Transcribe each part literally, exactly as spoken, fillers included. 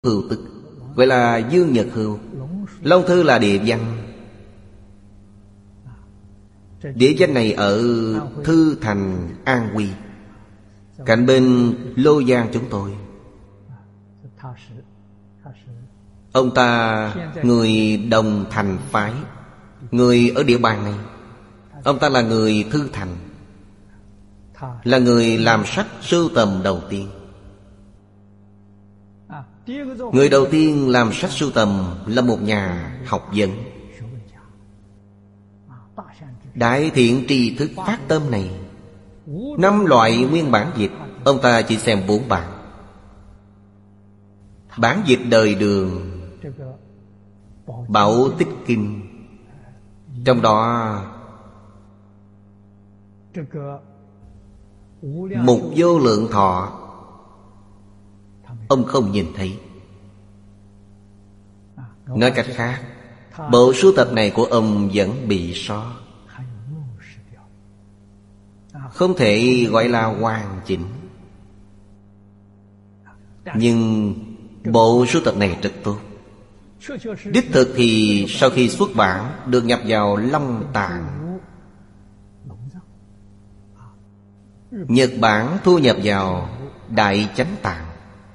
Hưu tức, gọi là Dương Nhật Hưu. Long Thư là địa danh. Địa danh này ở Thư Thành, An Huy, cạnh bên Lô Giang chúng tôi. Ông ta người Đồng Thành phái, người ở địa bàn này. Ông ta là người Thư Thành, là người làm sách sưu tầm đầu tiên. Người đầu tiên làm sách sưu tầm là một nhà học vấn. Đại thiện tri thức phát tâm này, năm loại nguyên bản dịch, ông ta chỉ xem bốn bản. Bản dịch đời Đường, Bảo Tích Kinh, trong đó Mục Vô Lượng Thọ ông không nhìn thấy. Nói cách khác, bộ sưu tập này của ông vẫn bị sót, không thể gọi là hoàn chỉnh. Nhưng bộ sưu tập này rất tốt. Đích thực thì sau khi xuất bản được nhập vào Long Tạng, Nhật Bản thu nhập vào Đại Chánh Tạng.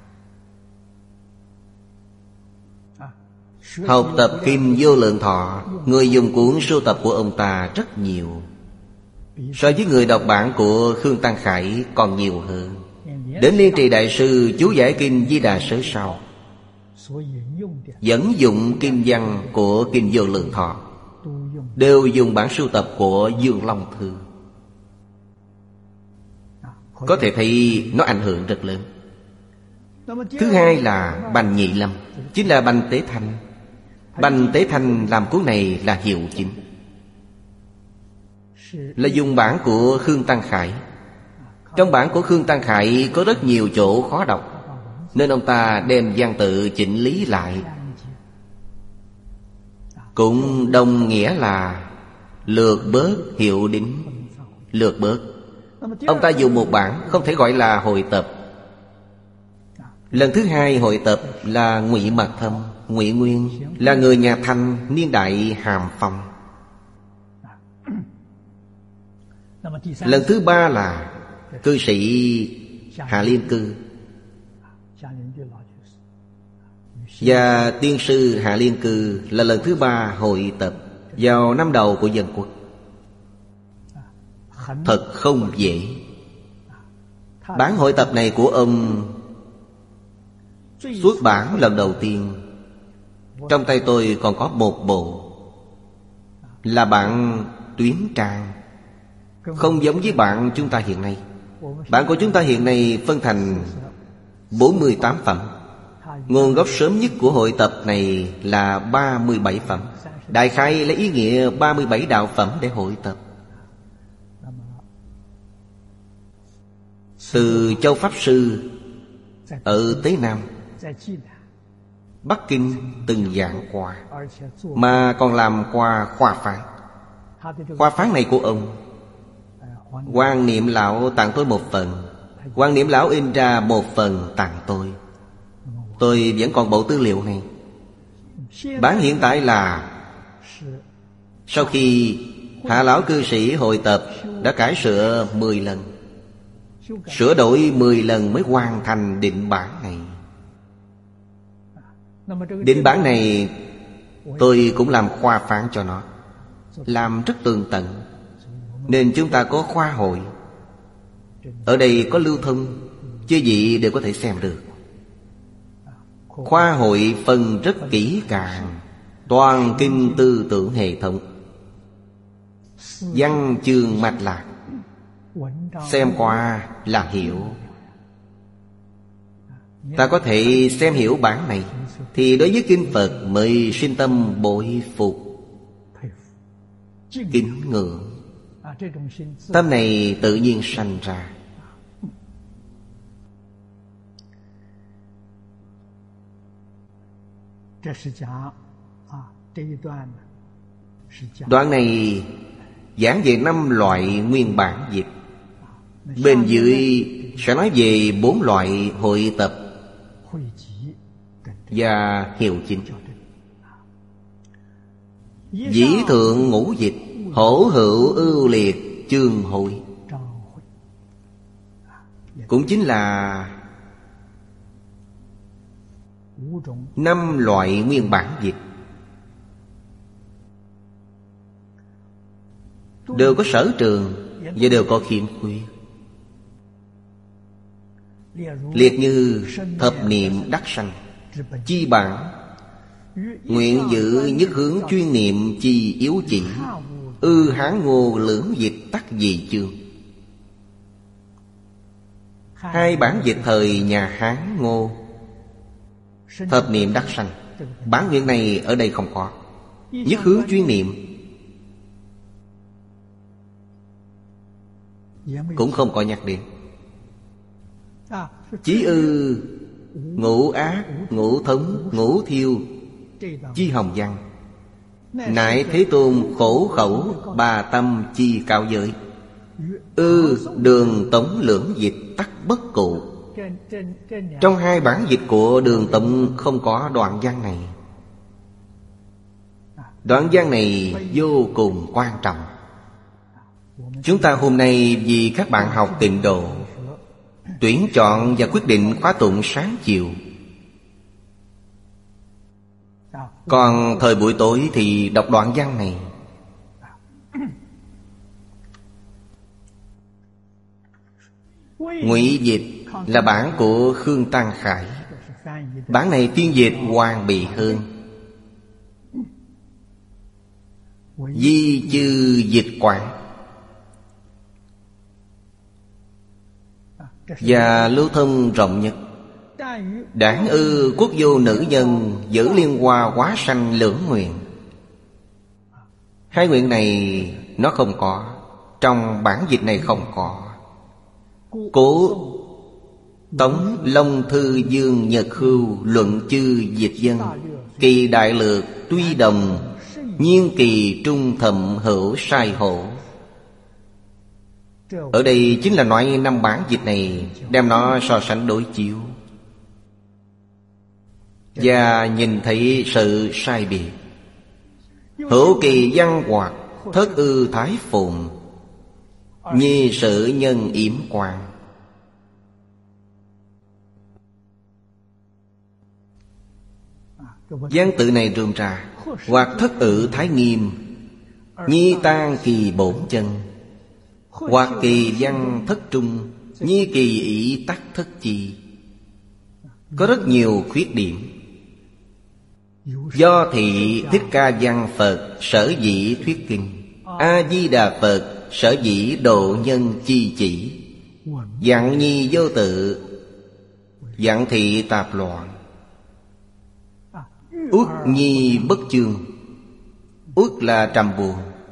Học tập Kinh Vô Lượng Thọ, người dùng cuốn sưu tập của ông ta rất nhiều, so với người đọc bản của Khương Tăng Khải còn nhiều hơn. Đến Liên Trì Đại Sư chú giải Kinh Di Đà Sớ sau, dẫn dụng kinh văn của Kinh Vô Lượng Thọ, đều dùng bản sưu tập của Dương Long Thư. Có thể thấy nó ảnh hưởng rất lớn. Thứ hai là Bành Nhị Lâm, chính là Bành Tế Thanh. Bành Tế Thanh làm cuốn này là hiệu chính, là dùng bản của Khương Tăng Khải. Trong bản của Khương Tăng Khải có rất nhiều chỗ khó đọc, nên ông ta đem văn tự chỉnh lý lại, cũng đồng nghĩa là lược bớt hiệu đính. Lược bớt, ông ta dùng một bản, không thể gọi là hội tập. Lần thứ hai hội tập là Ngụy Mật Thâm. Ngụy Nguyên là người nhà Thanh, niên đại Hàm Phong. Lần thứ ba là cư sĩ Hạ Liên Cư và tiên sư Hạ Liên Cư là lần thứ ba hội tập vào năm đầu của Dân Quốc. Thật không dễ. Bản hội tập này của ông xuất bản lần đầu tiên, trong tay tôi còn có một bộ, là bản tuyến trang, không giống với bản chúng ta hiện nay. Bản của chúng ta hiện nay phân thành bốn mươi tám phẩm. Nguồn gốc sớm nhất của hội tập này là ba mươi bảy phẩm. Đại khái lấy ý nghĩa ba mươi bảy đạo phẩm để hội tập. Từ Châu Pháp Sư ở Tế Nam, Bắc Kinh từng giảng qua, mà còn làm qua khoa phán. Khoa phán này của ông, Quan Niệm Lão tặng tôi một phần, Quan Niệm Lão in ra một phần tặng tôi. Tôi vẫn còn bộ tư liệu này. Bản hiện tại là sau khi Hạ Lão cư sĩ hội tập đã cải sửa mười lần, sửa đổi mười lần mới hoàn thành định bản này. Định bản này tôi cũng làm khoa phán cho nó, làm rất tường tận, nên chúng ta có khoa hội. Ở đây có lưu thông, chư vị đều có thể xem được. Khoa hội phân rất kỹ càng, toàn kinh tư tưởng hệ thống, văn chương mạch lạc, xem qua là hiểu. Ta có thể xem hiểu bản này, thì đối với kinh Phật mới sinh tâm bội phục, kính ngưỡng. Tâm này tự nhiên sanh ra. Đoạn này giảng về năm loại nguyên bản dịch. Bên dưới sẽ nói về bốn loại hội tập và hiệu chính. Dĩ thượng ngũ dịch, hổ hữu ưu liệt chương hội, cũng chính là năm loại nguyên bản dịch, đều có sở trường và đều có khiếm khuyết. Liệt như thập niệm đắc sanh, chi bản nguyện giữ nhất hướng chuyên niệm chi yếu chỉ, ư hán ngô lưỡng dịch tắc dị chương. Hai bản dịch thời nhà Hán Ngô, thập niệm đắc sanh, bản nguyện này ở đây không có. Nhất hướng chuyên niệm cũng không có nhắc đến. Chí ư ngũ ác, ngũ thống, ngũ thiêu, chi hồng văn, nại Thế Tôn khổ khẩu bà tâm chi cao giới, ư đường tống lưỡng dịch tắc bất cụ. Trong hai bản dịch của đường tống không có đoạn văn này. Đoạn văn này vô cùng quan trọng. Chúng ta hôm nay vì các bạn học Tịnh Độ, tuyển chọn và quyết định khóa tụng sáng chiều. Còn thời buổi tối thì đọc đoạn văn này. Ngụy dịch là bản của Khương Tăng Khải. Bản này phiên dịch Hoàng Bị Hơn. Di chư dịch quảng và lưu thông rộng nhất. Đảng ư quốc vô nữ nhân, giữ liên hoa hóa sanh lưỡng nguyện. Hai nguyện này nó không có, trong bản dịch này không có. Cố Tống Long Thư Dương Nhật Hưu luận chư dịch dân, kỳ đại lược tuy đồng, nhiên kỳ trung thậm hữu sai hổ. Ở đây chính là nói năm bản dịch này, đem nó so sánh đối chiếu và nhìn thấy sự sai biệt. Hữu kỳ văn hoạt, thất ư thái phùng, nhi sự nhân yểm quan. Văn tự này rườm rà. Hoặc thất ự thái nghiêm, nhi tan kỳ bổn chân. Hoặc kỳ văn thất trung, nhi kỳ ý tắc thất chi. Có rất nhiều khuyết điểm. Do thị Thích Ca Văn Phật sở dĩ thuyết kinh, A-di-đà Phật sở dĩ độ nhân chi chỉ. Dặn nhi vô tự, dặn thị tạp loạn. Uất nhi bất chương. Uất là trầm buồn.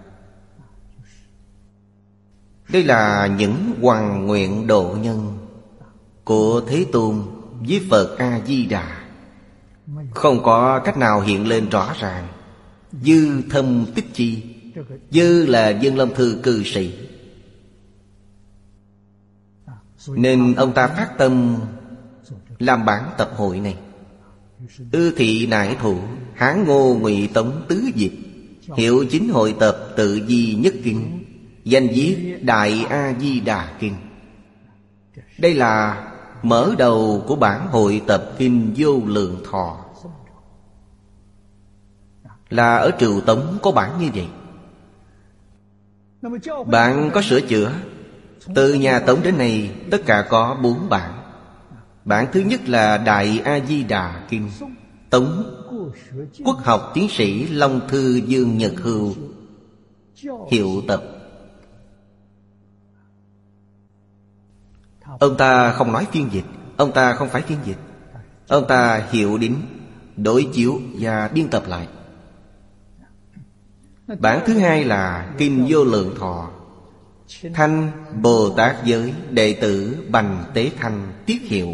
Đây là những hoằng nguyện độ nhân của Thế Tôn với Phật A-di-đà, không có cách nào hiện lên rõ ràng. Dư thâm tích chi. Dư là Dân Long Thư cư sĩ, nên ông ta phát tâm làm bản tập hội này. Ư thị nại thủ, Hán Ngô Ngụy Tống tứ dịch, hiệu chính hội tập tự di nhất kinh, danh viết Đại A-di-đà Kinh. Đây là mở đầu của bản hội tập kinh Vô Lượng Thọ. Là ở Triều Tống có bản như vậy. Bạn có sửa chữa. Từ nhà Tống đến nay tất cả có bốn bản. Bản thứ nhất là Đại A-di-đà Kinh, Tống Quốc học tiến sĩ Long Thư Dương Nhật Hưu hiệu tập. Ông ta không nói phiên dịch, ông ta không phải phiên dịch, ông ta hiệu đính, đối chiếu và biên tập lại. Bản thứ hai là Kinh Vô Lượng Thọ, Thanh Bồ Tát Giới đệ tử Bành Tế Thanh tiết hiệu.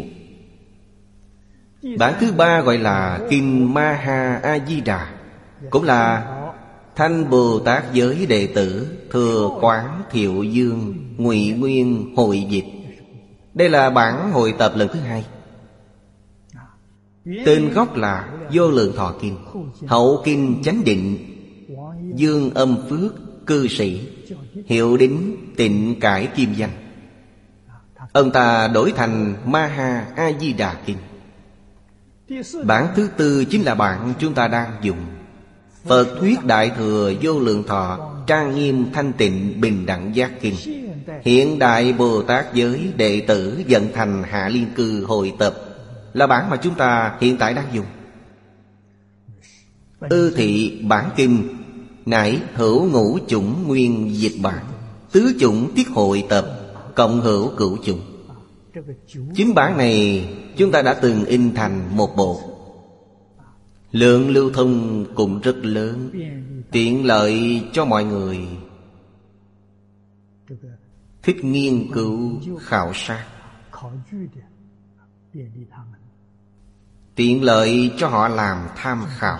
Bản thứ ba gọi là Kinh Ma Ha A Di Đà, cũng là Thanh Bồ Tát Giới đệ tử Thừa Quán Thiệu Dương Ngụy Nguyên hội dịch. Đây là bản hội tập lần thứ hai. Tên gốc là Vô Lượng Thọ Kinh, hậu kinh Chánh Định, Dương Âm Phước cư sĩ, hiệu đính Tịnh Cải Kim Danh. Ông ta đổi thành Ma Ha A Di Đà Kinh. Bản thứ tư chính là bản chúng ta đang dùng. Phật thuyết Đại Thừa Vô Lượng Thọ Trang Nghiêm Thanh Tịnh Bình Đẳng Giác Kinh. Hiện đại Bồ Tát giới đệ tử vận thành Hạ Liên Cư hội tập, là bản mà chúng ta hiện tại đang dùng. Ư thị bản kinh nải hữu ngũ chủng nguyên dịch bản, tứ chủng tiết hội tập, cộng hữu cửu chủng. Chính bản này chúng ta đã từng in thành một bộ. Lượng lưu thông cũng rất lớn, tiện lợi cho mọi người thích nghiên cứu khảo sát, tiện lợi cho họ làm tham khảo.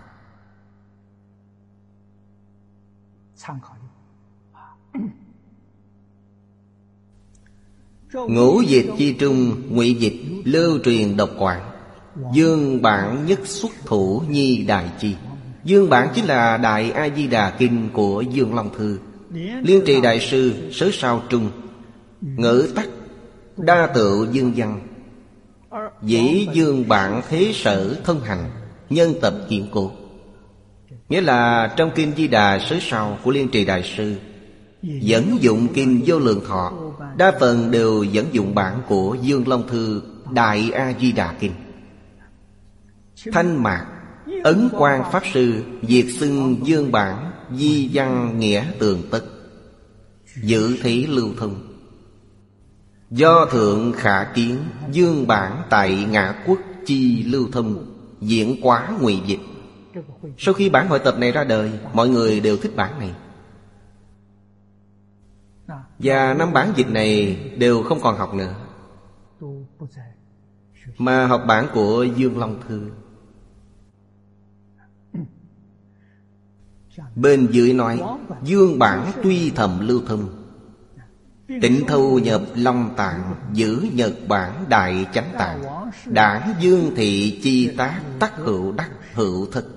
Ngũ dịch chi trung, ngụy dịch lưu truyền độc quản. Dương bản nhất xuất thủ nhi đại chi. Dương bản chính là Đại A Di Đà Kinh của Dương Long Thư. Liên Trì Đại Sư sớ sao trung, ngữ tắc đa tựu dương văn, dĩ dương bản thế sở thân hành, nhân tập kiện cố. Nghĩa là trong Kinh Di Đà sớ sao của Liên Trì Đại Sư dẫn dụng Kinh Vô Lượng Thọ, đa phần đều dẫn dụng bản của Dương Long Thư Đại A Di Đà Kinh. Thanh Mạc Ấn Quang Pháp Sư việt xưng dương bản di văn nghĩa tường tất, dự thí lưu thông. Do thượng khả kiến dương bản tại Ngã Quốc chi lưu thông, diễn quá ngụy dịch. Sau khi bản hội tập này ra đời, mọi người đều thích bản này. Và năm bản dịch này đều không còn học nữa, mà học bản của Dương Long Thư. Bên dưới nói dương bản tuy thầm lưu thông, tịnh thâu nhập Long Tạng, giữ Nhật Bản Đại Chánh Tạng, đảng dương thị chi tác, tắc hữu đắc hữu thực.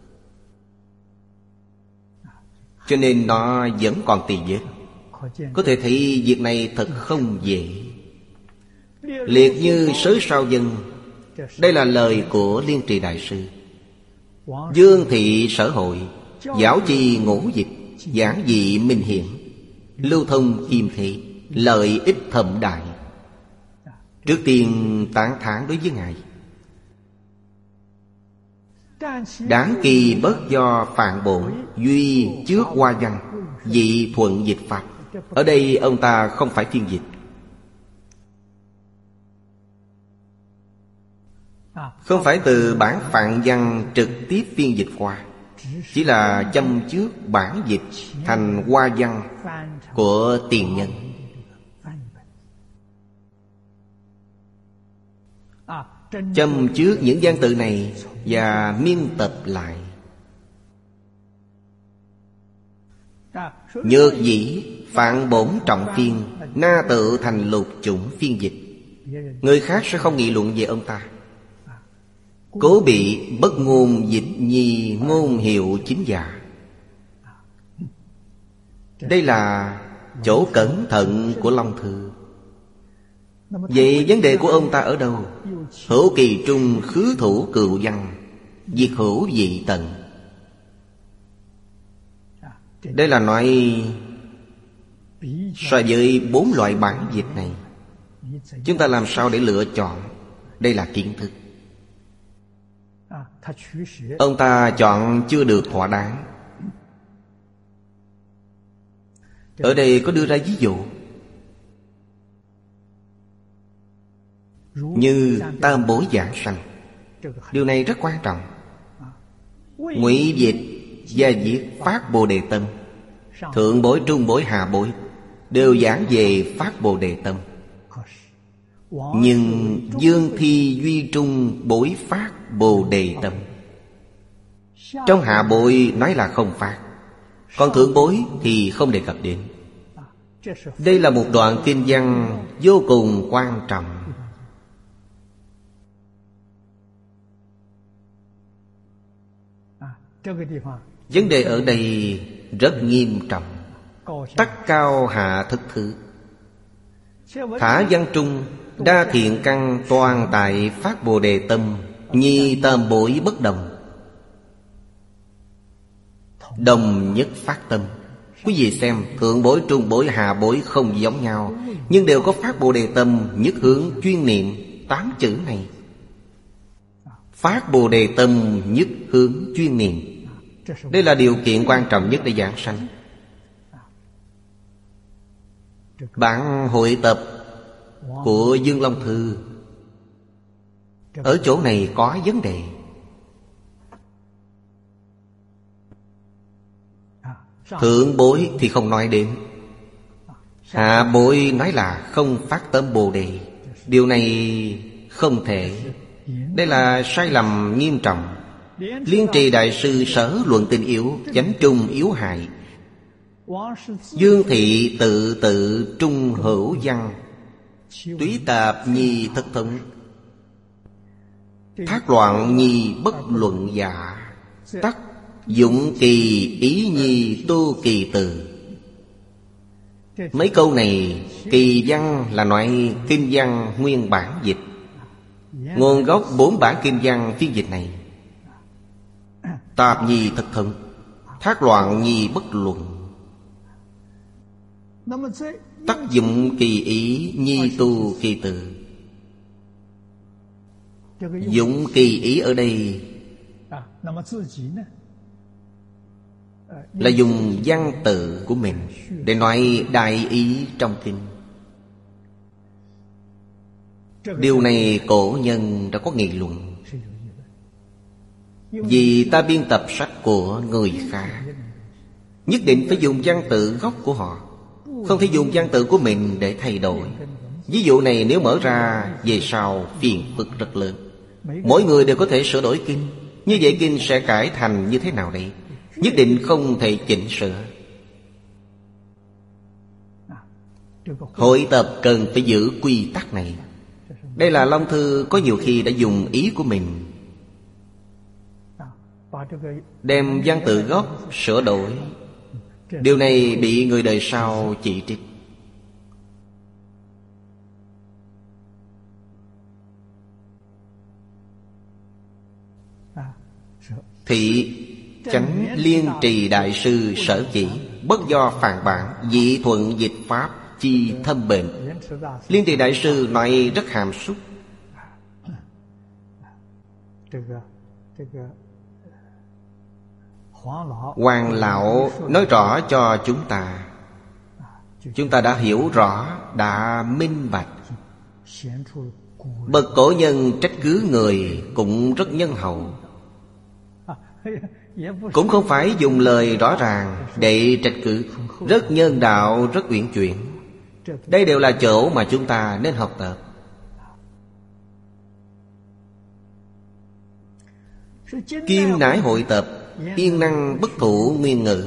Cho nên nó vẫn còn tỳ vết. Có thể thấy việc này thật không dễ. Liệt như sớ sao dân, đây là lời của Liên Trì Đại Sư. Dương thị sở hội, giáo chi ngũ dịch, giảng dị minh hiển, lưu thông kim thị, lợi ích thậm đại. Trước tiên tán thán đối với Ngài. Đáng kỳ bất do phạn bổn, duy trước hoa văn, dị thuận dịch pháp. Ở đây ông ta không phải phiên dịch, không phải từ bản phạn văn trực tiếp phiên dịch qua, chỉ là châm trước bản dịch thành hoa văn của tiền nhân. Châm trước những văn tự này và miên tập lại. Nhược dĩ phạn bổn trọng phiên, na tự thành lục chủng phiên dịch. Người khác sẽ không nghị luận về ông ta. Cố bị bất ngôn dịch nhi, ngôn hiệu chính giả. Đây là chỗ cẩn thận của Long Thư. Vậy vấn đề của ông ta ở đâu? Hữu kỳ trung khứ thủ cựu văn, diệt hữu dị tận. Đây là nói so với bốn loại bản dịch này, chúng ta làm sao để lựa chọn? Đây là kiến thức. Ông ta chọn chưa được thỏa đáng. Ở đây có đưa ra ví dụ như tam bối giảng sanh. Điều này rất quan trọng. Ngụy dịch gia diệt phát bồ đề tâm, thượng bối, trung bối, hạ bối đều giảng về phát bồ đề tâm. Nhưng dương thi duy trung bối phát bồ đề tâm. Trong hạ bối nói là không phát, còn thượng bối thì không đề cập đến. Đây là một đoạn kinh văn vô cùng quan trọng. Vấn đề ở đây rất nghiêm trọng. Tắc cao hạ thất thứ. Thả văn trung đa thiện căn toàn tại phát Bồ Đề tâm, nhi tam bối bất đồng. Đồng nhất phát tâm. Quý vị xem, thượng bối, trung bối, hạ bối không giống nhau, nhưng đều có phát Bồ Đề tâm, nhất hướng chuyên niệm. Tám chữ này, phát Bồ Đề tâm, nhất hướng chuyên niệm, đây là điều kiện quan trọng nhất để giảng sanh. Bản hội tập của Dương Long Thư ở chỗ này có vấn đề. Thượng bối thì không nói đến, hạ bối nói là không phát tâm Bồ Đề. Điều này không thể. Đây là sai lầm nghiêm trọng. Liên Trì Đại Sư sở luận tình yếu, chánh trung yếu hại. Dương thị tự tự trung hữu văn, túy tạp nhi thất thống, thác loạn nhi bất luận dạ, tắc dụng kỳ ý nhi tu kỳ từ. Mấy câu này kỳ văn là loại kinh văn nguyên bản dịch. Nguồn gốc bốn bản kinh văn phiên dịch này: tạp nhi thất thống, thác loạn nhi bất luận, tác dụng kỳ ý nhi tu kỳ từ. Dụng kỳ ý ở đây là dùng văn tự của mình để nói đại ý trong kinh. Điều này cổ nhân đã có nghị luận. Vì ta biên tập sách của người khác, nhất định phải dùng văn tự gốc của họ, không thể dùng văn tự của mình để thay đổi. Ví dụ này nếu mở ra, về sau phiền phức rất lớn. Mỗi người đều có thể sửa đổi kinh. Như vậy kinh sẽ cải thành như thế nào đây? Nhất định không thể chỉnh sửa. Hội tập cần phải giữ quy tắc này. Đây là Long Thư có nhiều khi đã dùng ý của mình, đem văn tự gốc sửa đổi. Điều này bị người đời sau chỉ trích. Thị chánh Liên Trì Đại Sư sở chỉ, bất do phản bản, dị thuận dịch pháp, chi thâm bệnh. Liên Trì Đại Sư nói rất hàm xúc. Hoàng lão nói rõ cho chúng ta, chúng ta đã hiểu rõ, đã minh bạch. Bậc cổ nhân trách cứ người cũng rất nhân hậu, cũng không phải dùng lời rõ ràng để trách cứ, rất nhân đạo, rất uyển chuyển. Đây đều là chỗ mà chúng ta nên học tập. Kim nải hội tập, yên năng bất thủ nguyên ngữ.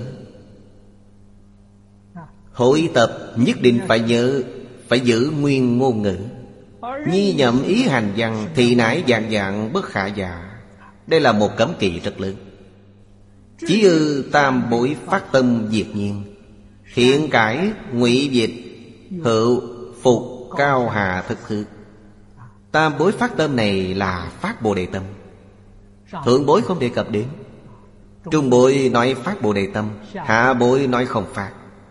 Hội tập nhất định phải nhớ, phải giữ nguyên ngôn ngữ. Nhi nhậm ý hành văn, thì nải dạng dạng bất khả dạ. Đây là một cấm kỵ rất lớn. Chỉ ư tam bối phát tâm diệt nhiên, thiện cải ngụy dịch, hữu phục cao hạ thực thực. Tam bối phát tâm này là phát Bồ Đề tâm. Thượng bối không đề cập đến. Trung bối nói phát Bồ Đề tâm, hạ bối nói không phát.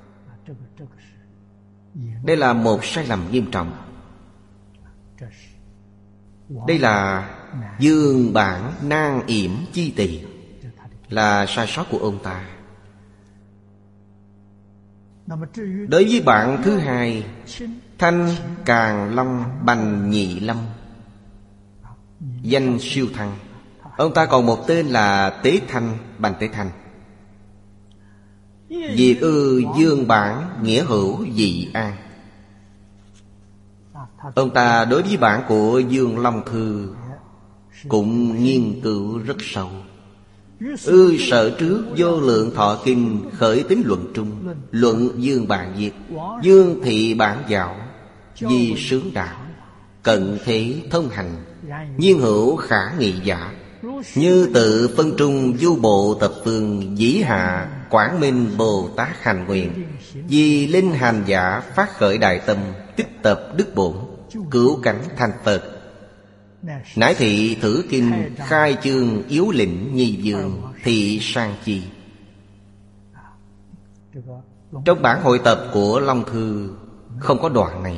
Đây là một sai lầm nghiêm trọng. Đây là dương bản nan yểm chi tỳ, là sai sót của ông ta. Đối với bạn thứ hai, Thanh Càng Long Bành Nhị Lâm, danh siêu thăng. Ông ta còn một tên là Tế Thanh Bành Tế Thanh. Diệt ư dương bản nghĩa hữu dị an. Ông ta đối với bản của Dương Long Thư cũng nghiên cứu rất sâu. Ư sở trước vô lượng thọ kinh khởi tính luận trung, luận dương bản diệt, dương thị bản dạo, di sướng đạo, cận thế thông hành, nhiên hữu khả nghị giả, Như tự phân trung du bộ tập phương, dĩ hạ Quảng Minh Bồ Tát hành nguyện, vì linh hành giả phát khởi đại tâm, tích tập đức bổn, cứu cánh thành Phật. Nãi thị thử kinh khai chương yếu lĩnh nhi dương, thị sang chi. Trong bản hội tập của Long Thư không có đoạn này.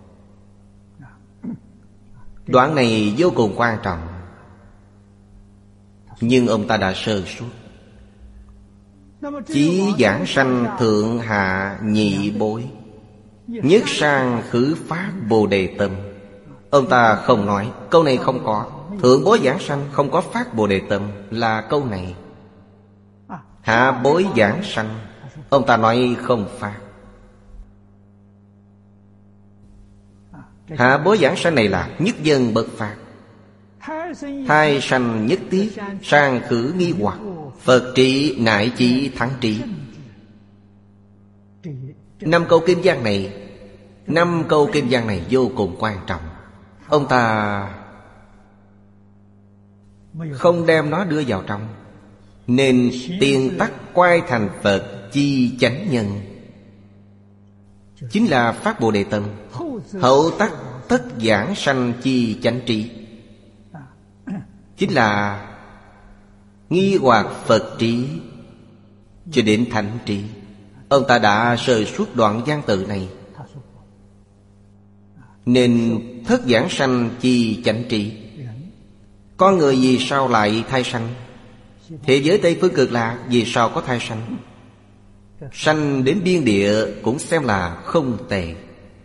Đoạn này vô cùng quan trọng, nhưng ông ta đã sơ suất. Chí giảng sanh thượng hạ nhị bối, nhất sang khứ phát bồ đề tâm. Ông ta không nói, câu này không có. Thượng bối giảng sanh không có phát bồ đề tâm là câu này. Hạ bối giảng sanh, ông ta nói không phát. Hạ bối giảng sanh này là nhất dân bất phát. Thai sanh nhất tiết, sang khử nghi hoặc, Phật trị nại chỉ thắng trị. Năm câu kinh văn này, năm câu kinh văn này vô cùng quan trọng. Ông ta không đem nó đưa vào trong, nên tiền tắc quay thành Phật chi chánh nhân, chính là phát bồ đề tâm. Hậu tắc tất giảng sanh chi chánh trí, chính là nghi hoặc Phật trí cho đến thánh trí. Ông ta đã sơ suốt đoạn văn tự này, nên thất giảng sanh chi chánh trí. Con người vì sao lại thai sanh? Thế giới Tây Phương Cực Lạc vì sao có thai sanh? Sanh đến biên địa cũng xem là không tệ.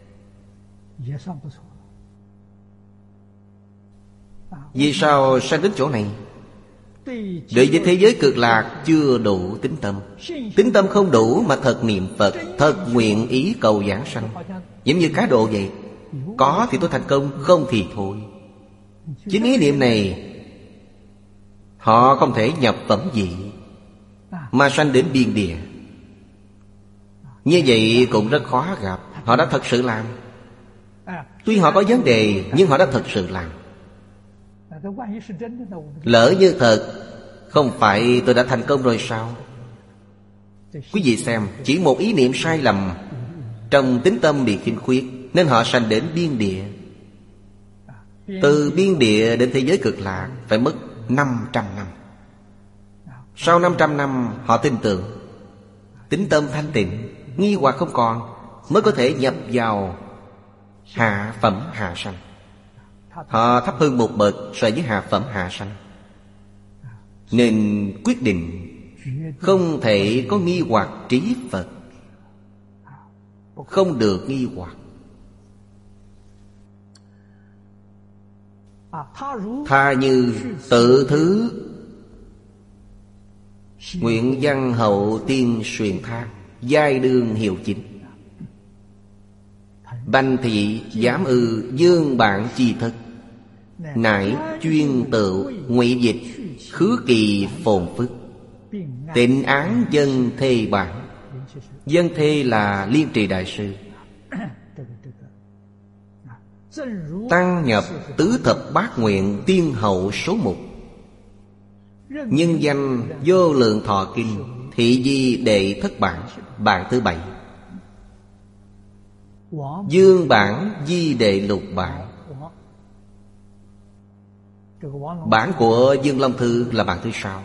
Vì sao sanh đến chỗ này? Đối với thế giới Cực Lạc chưa đủ tín tâm. Tín tâm không đủ mà thật niệm Phật, thật nguyện ý cầu giảng sanh, giống như cá độ vậy. Có thì tôi thành công, không thì thôi. Chính ý niệm này họ không thể nhập phẩm vị mà sanh đến biên địa. Như vậy cũng rất khó gặp. Họ đã thật sự làm. Tuy họ có vấn đề, nhưng họ đã thật sự làm. Lỡ như thật, không phải tôi đã thành công rồi sao? Quý vị xem, chỉ một ý niệm sai lầm trong tín tâm bị khiếm khuyết, nên họ sanh đến biên địa. Từ biên địa đến thế giới Cực Lạc phải mất năm trăm năm. Sau năm trăm năm họ tin tưởng, tín tâm thanh tịnh, nghi hoặc không còn, mới có thể nhập vào hạ phẩm hạ sanh. Họ thấp hơn một bậc so với hạ phẩm hạ sanh, nên quyết định không thể có nghi hoặc trí Phật, không được nghi hoặc. Tha như tự thứ nguyện văn hậu tiên truyền thác, giai đương hiệu chính. Banh thị giám ư dương bản chi thức, nải chuyên tự ngụy dịch khứ kỳ phồn phức. Tịnh án dân thê bản. Dân thê là Liên Trì Đại Sư. Tăng nhập tứ thập bát nguyện tiên hậu số một. Nhân danh vô lượng thọ kinh, thị di đệ thất bản, bản thứ bảy. Dương bản di đệ lục bản. Bản của Dương Long Thư là bản thứ sáu.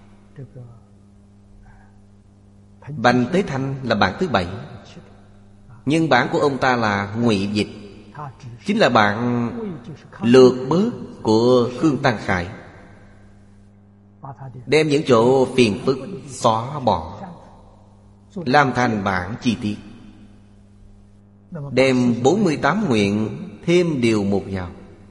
Bành Tế Thanh là bản thứ bảy. Nhưng bản của ông ta là ngụy dịch, chính là bản lược bớt của Khương Tăng Khải, đem những chỗ phiền phức xóa bỏ, làm thành bản chi tiết, đem bốn mươi tám nguyện thêm điều một vào.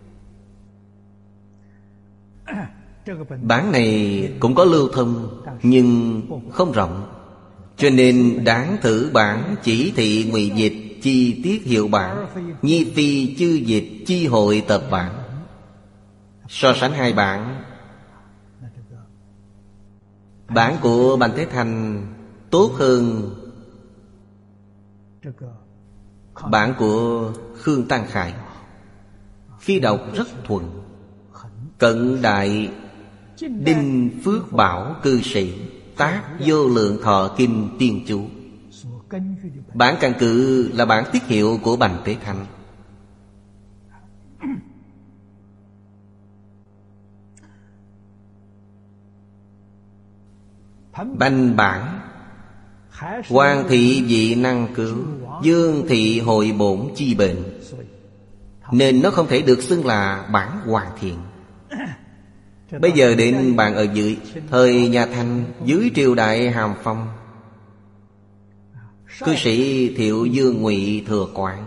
Bản này cũng có lưu thông, nhưng không rộng, cho nên đáng thử bản chỉ thị ngụy dịch chi tiết hiệu bản, nhi phi chư dịch chi hội tập bản. So sánh hai bản, bản của Bành Thế Thanh tốt hơn bản của Khương Tăng Khải. Khi đọc rất thuần, cận đại Đinh Phước Bảo cư sĩ tác Vô Lượng Thọ Kinh Tiên Chú. Bản căn cứ là bản tiết hiệu của Bành Tế Thanh. Bành bản: Hoàng thị vị năng cứu, dương thị hội bổn chi bệnh. Nên nó không thể được xưng là bản hoàn thiện. Bây giờ đến bạn ở dưới, thời nhà Thanh, dưới triều đại Hàm Phong, cư sĩ Thiệu Dương Ngụy Thừa Quảng,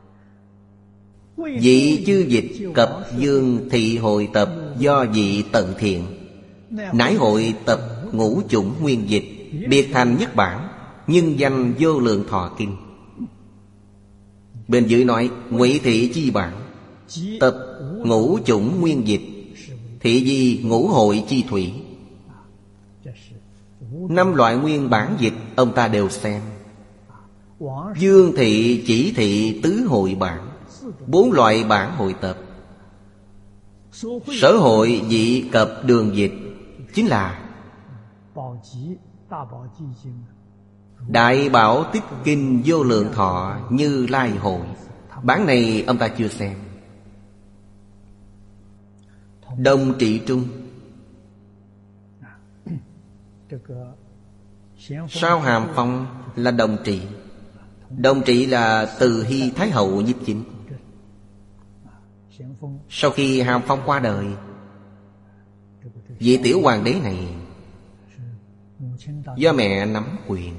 vị chư dịch cập dương thị hội tập do vị tận thiện, nãi hội tập ngũ chủng nguyên dịch, biệt thành nhất bản, nhưng danh Vô Lượng Thọ Kinh. Bên dưới nói Ngụy thị chi bản, tập ngũ chủng nguyên dịch, thị di ngũ hội chi thủy. Năm loại nguyên bản dịch ông ta đều xem. Dương thị chỉ thị tứ hội bản, bốn loại bản hội tập. Sở hội dị cập đường dịch chính là Đại Bảo Tích Kinh Vô Lượng Thọ Như Lai Hội. Bản này ông ta chưa xem. Đồng Trị Trung, sau Hàm Phong là Đồng Trị. Đồng Trị là Từ Hy Thái Hậu nhiếp chính. Sau khi Hàm Phong qua đời, vị tiểu hoàng đế này do mẹ nắm quyền.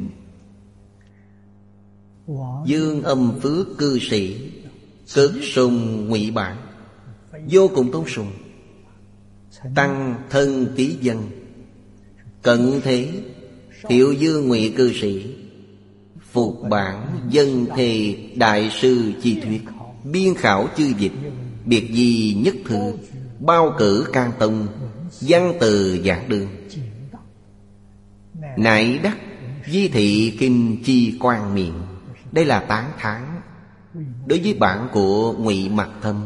Dương Âm Phước cư sĩ cực sùng Ngụy bản, vô cùng tôn sùng. Tăng thân ký dân, cận thế Thiệu Dương Ngụy cư sĩ, phục bản dân thề đại sư chi thuyết, biên khảo chư dịch, biệt di nhất thư, bao cử can tông, văn từ giảng đường. Nại đắc di thị kinh chi quan miệng. Đây là tán thán đối với bản của Ngụy Mặc Thâm.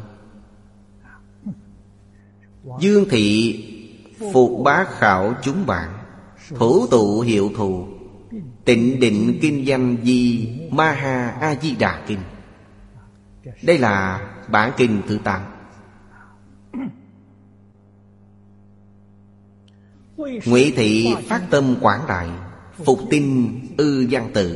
Dương thị phục bá khảo chúng bản, thủ tụ hiệu thù, tịnh định kinh danh di ma ha a di đà kinh. Đây là bản kinh thứ tám. Ngụy thị phát tâm quảng đại, phục tinh ư văn tự.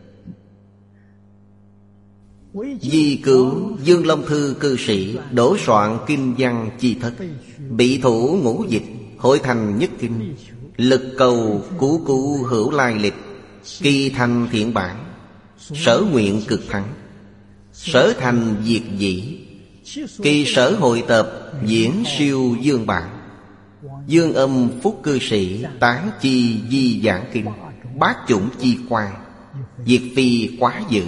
Di cửu Dương Long Thư cư sĩ đổ soạn kinh văn chi thất, bị thủ ngũ dịch, hội thành nhất kinh, lực cầu cú cú hữu lai lịch, kỳ thành thiện bản, sở nguyện cực thắng, sở thành diệt dĩ, kỳ sở hội tập diễn siêu dương bản. Dương Âm Phúc cư sĩ tán chi di giảng kinh, bát chủng chi quan, diệt phi quá dự.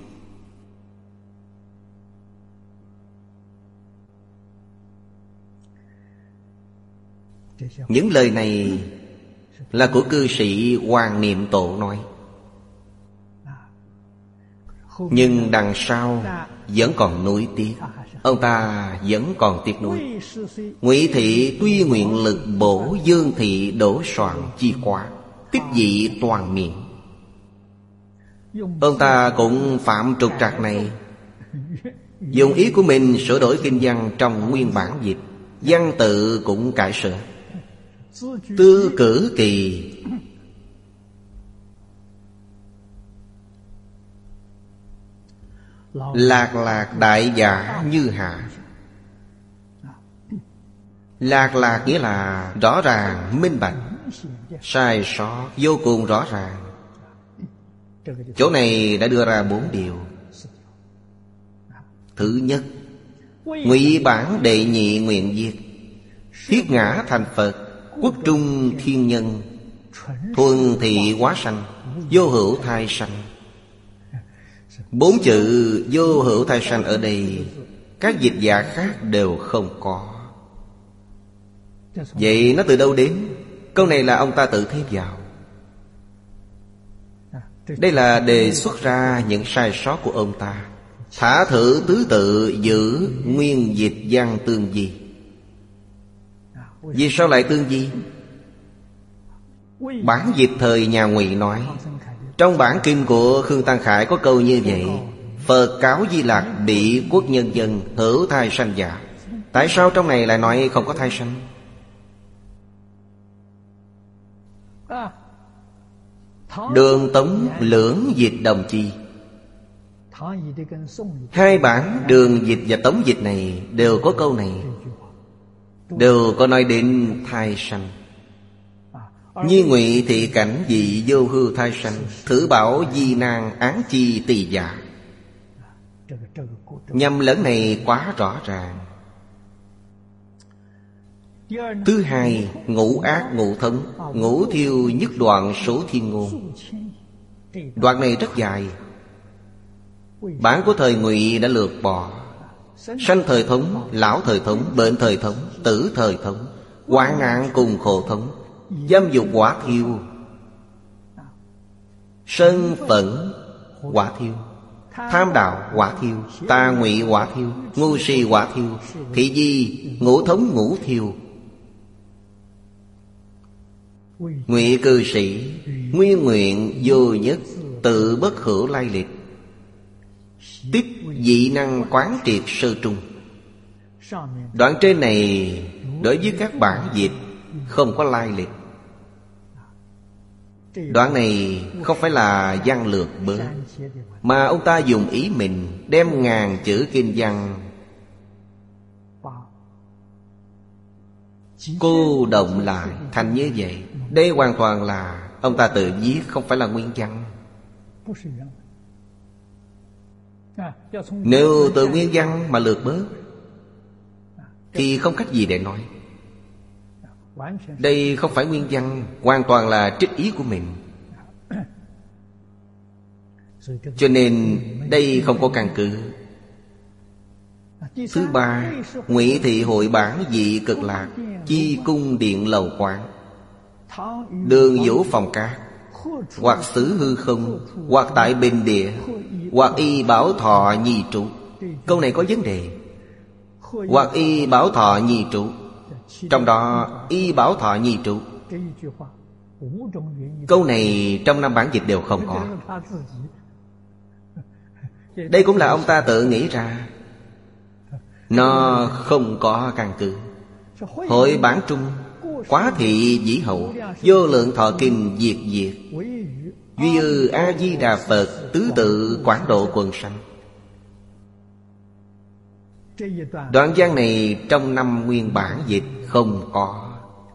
Những lời này là của cư sĩ Hoàng Niệm Tổ nói. Nhưng đằng sau vẫn còn nuối tiếc. Ông ta vẫn còn tiếc nuối. Ngụy thị tuy nguyện lực bổ Dương thị đổ soạn chi quá, tích dị toàn miệng. Ông ta cũng phạm trục trặc này, dùng ý của mình sửa đổi kinh văn trong nguyên bản dịch, văn tự cũng cải sửa. Tư cử kỳ, lạc lạc đại giả như hạ. Lạc lạc nghĩa là rõ ràng, minh bạch, sai sót vô cùng rõ ràng. Chỗ này đã đưa ra bốn điều. Thứ nhất, Ngụy bản đệ nhị nguyện viết, thiết ngã thành Phật, quốc trung thiên nhân, thuần thị hóa sanh, vô hữu thai sanh. Bốn chữ vô hữu thai sanh ở đây các dịch giả khác đều không có. Vậy nó từ đâu đến? Câu này là ông ta tự thêm vào. Đây là đề xuất ra những sai sót của ông ta. Thả thử tứ tự giữ nguyên dịch văn tương di. Vì sao lại tương di? Bản dịch thời nhà Ngụy nói. Trong bản kinh của Khương Tăng Khải có câu như vậy: Phật cáo Di Lạc bị quốc nhân dân hữu thai sanh giả. Tại sao trong này lại nói không có thai sanh? Đường Tống lưỡng dịch đồng chi. Hai bản Đường dịch và Tống dịch này đều có câu này, đều có nói đến thai sanh. Như Ngụy thị cảnh dị vô hư thai sanh, thử bảo di nan án chi tỳ giả. Nhầm lẫn này quá rõ ràng. Thứ hai, ngũ ác ngũ thống, ngũ thiêu nhất đoạn số thiên ngôn. Đoạn này rất dài. Bản của thời Ngụy đã lược bỏ. Sanh thời thống, lão thời thống, bệnh thời thống, tử thời thống, hoạn nạn cùng khổ thống, dâm dục quả thiêu, sân phẫn quả thiêu, tham đạo quả thiêu, tà ngụy quả thiêu, ngu si quả thiêu, thị di ngũ thống ngũ thiêu. Ngụy cư sĩ nguyên nguyện vô nhất, tự bất hữu lai lịch, tiếp dị năng quán triệt sơ trung. Đoạn trên này đối với các bản dịch không có lai lịch. Đoạn này không phải là văn lược bớ, mà ông ta dùng ý mình đem ngàn chữ kinh văn cô động lại thành như vậy. Đây hoàn toàn là ông ta tự viết, không phải là nguyên văn. Nếu từ nguyên văn mà lược bớt thì không cách gì để nói. Đây không phải nguyên văn, hoàn toàn là trích ý của mình. Cho nên đây không có căn cứ. Thứ ba, Ngụy thị hội bản dị cực lạc, chi cung điện lầu quán, đường vũ phòng cát, hoặc xứ hư không, hoặc tại bình địa, hoặc y bảo thọ nhi trụ. Câu này có vấn đề. Hoặc y bảo thọ nhi trụ, trong đó y bảo thọ nhi trụ. Câu này trong năm bản dịch đều không có. Đây cũng là ông ta tự nghĩ ra, nó không có căn cứ. Hội bản trung, quá thị dĩ hậu, vô lượng thọ kinh diệt diệt, duy ư A Di Đà Phật, tứ tự quảng độ quần sanh. Đoạn văn này trong năm nguyên bản dịch không có.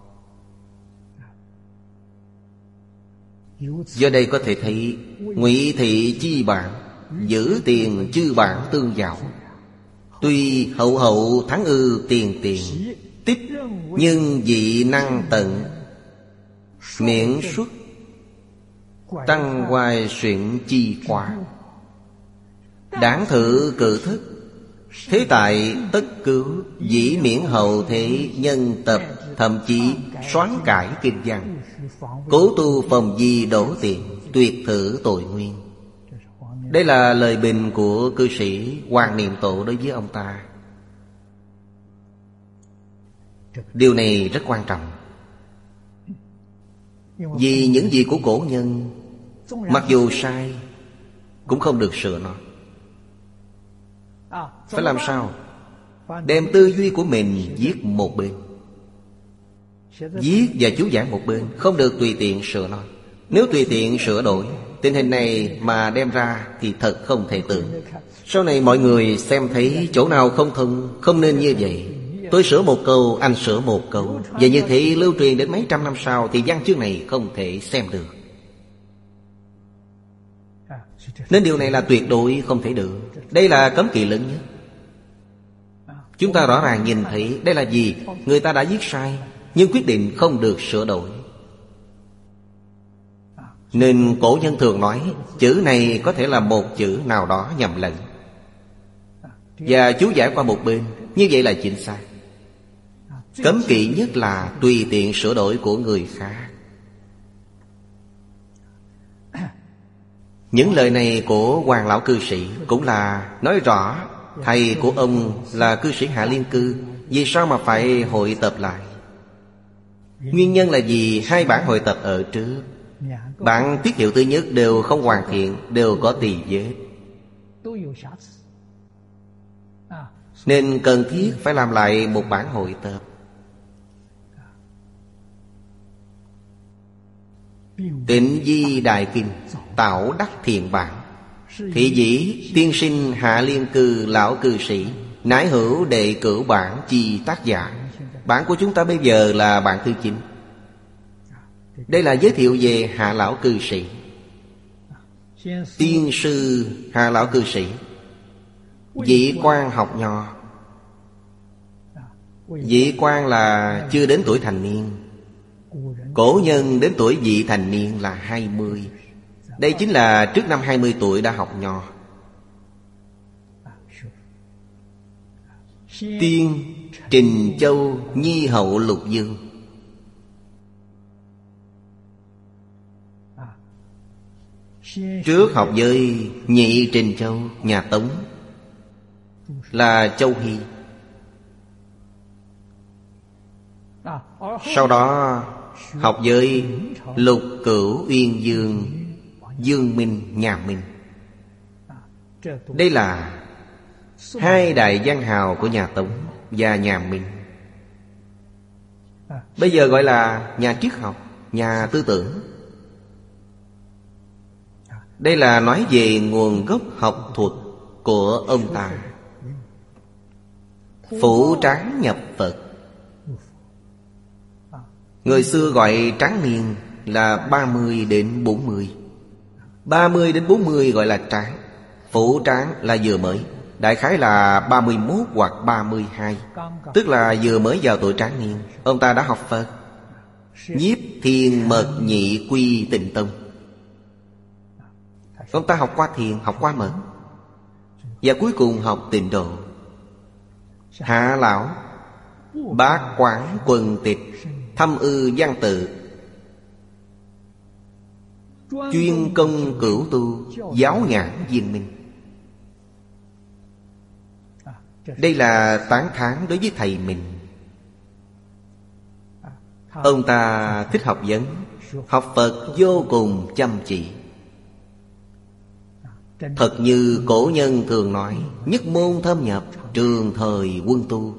Do đây có thể thấy Ngụy thị chi bản giữ tiền chư bản tương giao. Tuy hậu hậu thắng ư tiền tiền, tích nhưng dị năng tận, miễn xuất tăng hoài xuyện chi quả. Đáng thử cự thức, thế tại tất cứu, dĩ miễn hậu thế nhân tập, thậm chí soán cải kinh văn, cố tu phòng di đổ tiền, tuyệt thử tội nguyên. Đây là lời bình của cư sĩ Hoàng Niệm Tổ đối với ông ta. Điều này rất quan trọng. Vì những gì của cổ nhân, mặc dù sai cũng không được sửa nó. Phải làm sao? Đem tư duy của mình viết một bên, viết và chú giải một bên, không được tùy tiện sửa nó. Nếu tùy tiện sửa đổi, tình hình này mà đem ra thì thật không thể tưởng. Sau này mọi người xem thấy chỗ nào không thông, không nên như vậy. Tôi sửa một câu, anh sửa một câu, và như thế lưu truyền đến mấy trăm năm sau thì văn chương này không thể xem được. Nên điều này là tuyệt đối không thể được. Đây là cấm kỵ lớn nhất. Chúng ta rõ ràng nhìn thấy đây là gì? Người ta đã viết sai, nhưng quyết định không được sửa đổi. Nên cổ nhân thường nói chữ này có thể là một chữ nào đó nhầm lẫn, và chú giải qua một bên, như vậy là chính xác. Cấm kỵ nhất là tùy tiện sửa đổi của người khác. Những lời này của Hoàng lão cư sĩ cũng là nói rõ thầy của ông là cư sĩ Hạ Liên Cư, vì sao mà phải hội tập lại. Nguyên nhân là vì hai bản hội tập ở trước, bản tiết hiệu thứ nhất đều không hoàn thiện, đều có tỳ vết, nên cần thiết phải làm lại một bản hội tập. Tịnh Di Đại Kinh tạo đắc thiện bản. Thị dĩ tiên sinh hạ liên cư lão cư sĩ, nái hữu đệ cửu bản chi tác giả. Bản của chúng ta bây giờ là bản thứ chín. Đây là giới thiệu về hạ lão cư sĩ. Tiên sư hạ lão cư sĩ, vị quan học nho. Vị quan là chưa đến tuổi thành niên. Cổ nhân đến tuổi vị thành niên là hai mươi. Đây chính là trước năm hai mươi tuổi đã học nho. Tiên Trình Châu Nhi hậu Lục Dương. Trước học với nhị Trình Châu nhà Tống là Châu Hy. Sau đó học với Lục Cửu Uyên Dương Dương Minh nhà Minh. Đây là hai đại văn hào của nhà Tống và nhà Minh. Bây giờ gọi là nhà triết học, nhà tư tưởng. Đây là nói về nguồn gốc học thuật của ông ta. Phủ tráng nhập Phật. Người xưa gọi tráng niên là ba mươi đến bốn mươi. ba mươi đến bốn mươi gọi là tráng. Phủ tráng là vừa mới, đại khái là ba mươi mốt hoặc ba mươi hai, tức là vừa mới vào tuổi tráng niên. Ông ta đã học Phật. Nhiếp Thiền Mật Nhị Quy Tịnh Tông. Ông ta học qua thiền, học qua mật, và cuối cùng học tịnh độ. Hạ lão Bát Quán Quần Tịch Thâm Ư Văn Tự, chuyên công cửu tu, giáo nhãn viên minh. Đây là tán thán đối với thầy mình. Ông ta thích học vấn, học Phật vô cùng chăm chỉ. Thật như cổ nhân thường nói, nhất môn thâm nhập, trường thời quân tu.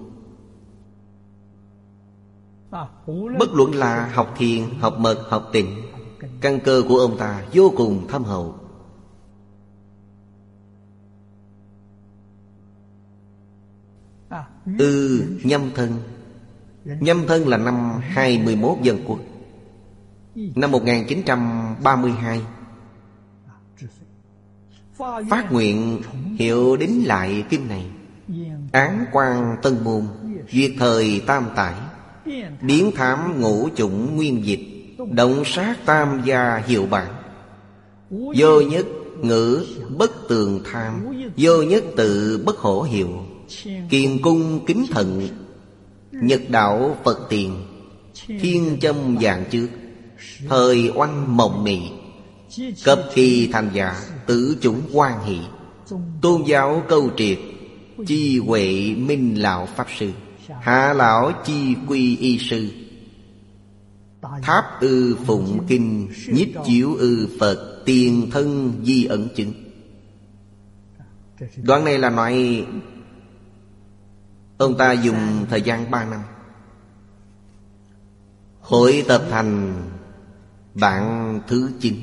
Bất luận là học thiền, học mật, học tịnh, căn cơ của ông ta vô cùng thâm hậu. Ư Nhâm Thân. Nhâm Thân là năm hai mươi mốt Dân Quốc, năm một nghìn chín trăm ba mươi hai. Phát nguyện hiệu đính lại kinh này. Án quan Tân Môn, duyệt thời tam tải, biến thám ngũ chủng nguyên dịch, động sát tam gia hiệu bản. Vô nhất ngữ bất tường tham, vô nhất tự bất hổ hiệu. Kiền cung kính thận, nhật đạo Phật tiền. Thiên châm dạng trước, thời oanh mộng mị. Cấp kỳ thành giả, tử chủng quan hỷ. Tôn giáo câu triệt, chi huệ minh lão pháp sư. Hạ lão chi quy y sư. Tháp ư phụng kinh, nhiếp chiếu ư Phật, tiền thân di ẩn chứng. Đoạn này là nói ông ta dùng thời gian ba năm hội tập thành bản thứ chín.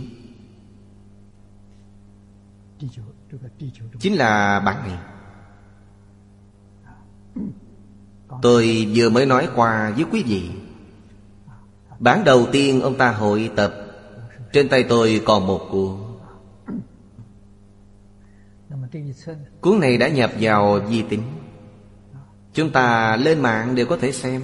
Chính là bản này. Tôi vừa mới nói qua với quý vị. Bản đầu tiên ông ta hội tập, trên tay tôi còn một cuốn. Cuốn này đã nhập vào vi tính, chúng ta lên mạng đều có thể xem.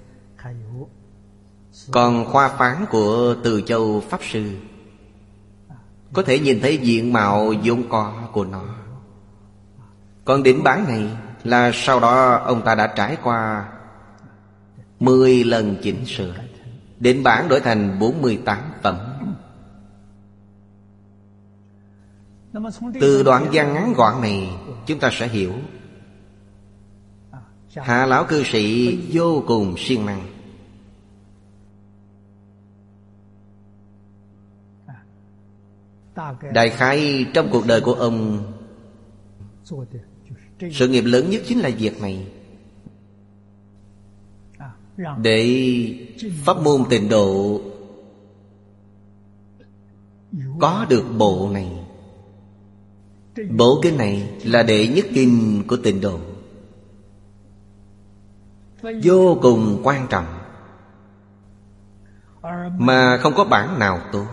Còn khoa phán của Từ Châu Pháp Sư, có thể nhìn thấy diện mạo vốn có của nó. Còn định bản này là sau đó ông ta đã trải qua mười lần chỉnh sửa, định bản đổi thành bốn mươi tám phẩm. Từ đoạn văn ngắn gọn này chúng ta sẽ hiểu Hạ lão cư sĩ vô cùng siêng năng. Đại khái trong cuộc đời của ông, sự nghiệp lớn nhất chính là việc này, để pháp môn Tịnh Độ có được bộ này. Bộ kinh này là đệ nhất kinh của Tịnh Độ, vô cùng quan trọng, mà không có bản nào tốt.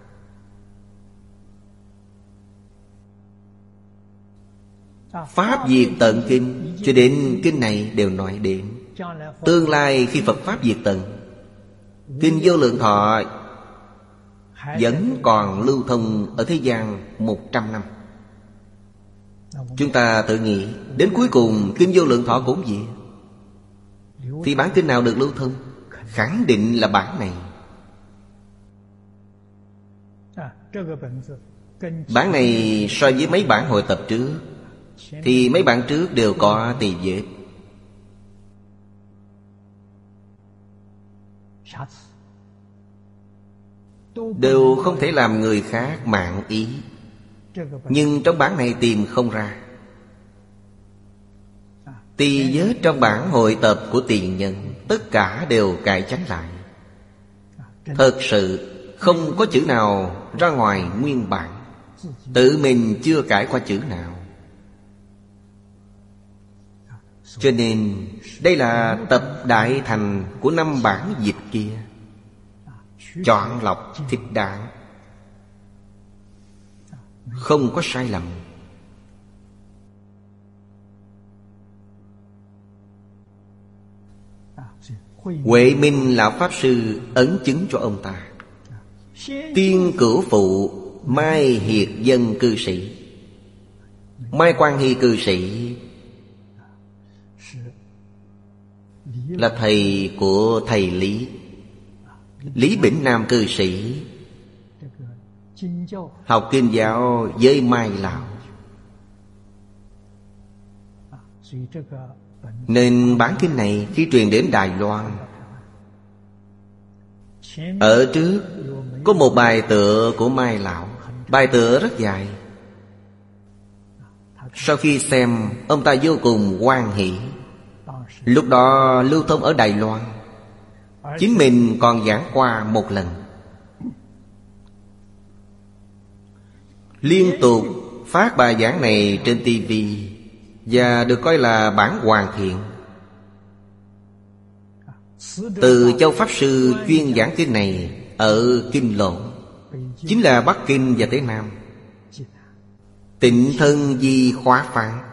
Pháp diệt tận kinh, cho đến kinh này đều nói đến tương lai khi Phật Pháp diệt tận, kinh Vô Lượng Thọ vẫn còn lưu thông ở thế gian một trăm năm. Chúng ta tự nghĩ, đến cuối cùng kinh Vô Lượng Thọ cũng vậy, thì bản kinh nào được lưu thông? Khẳng định là bản này. Bản này so với mấy bản hội tập trước thì mấy bản trước đều có tỳ vết, đều không thể làm người khác mạn ý. Nhưng trong bản này tìm không ra. Tỳ vết trong bản hội tập của tiền nhân tất cả đều cải chánh lại. Thật sự không có chữ nào ra ngoài nguyên bản, tự mình chưa cải qua chữ nào. Cho nên đây là tập đại thành của năm bản dịch kia, chọn lọc thích đáng, không có sai lầm. Huệ Minh lão Pháp Sư ấn chứng cho ông ta. Tiên cửu phụ Mai Hiệt Dân cư sĩ, Mai Quan Hy cư sĩ là thầy của thầy Lý. Lý Bỉnh Nam cư sĩ học kinh giáo với Mai lão, nên bản kinh này khi truyền đến Đài Loan, ở trước có một bài tựa của Mai lão. Bài tựa rất dài. Sau khi xem, ông ta vô cùng hoan hỷ. Lúc đó lưu thông ở Đài Loan, chính mình còn giảng qua một lần, liên tục phát bài giảng này trên ti vi, và được coi là bản hoàn thiện. Từ Châu Pháp Sư chuyên giảng kinh này ở Kinh Lộn, chính là Bắc Kinh và Tế Nam. Tịnh Thân Di Khóa Phán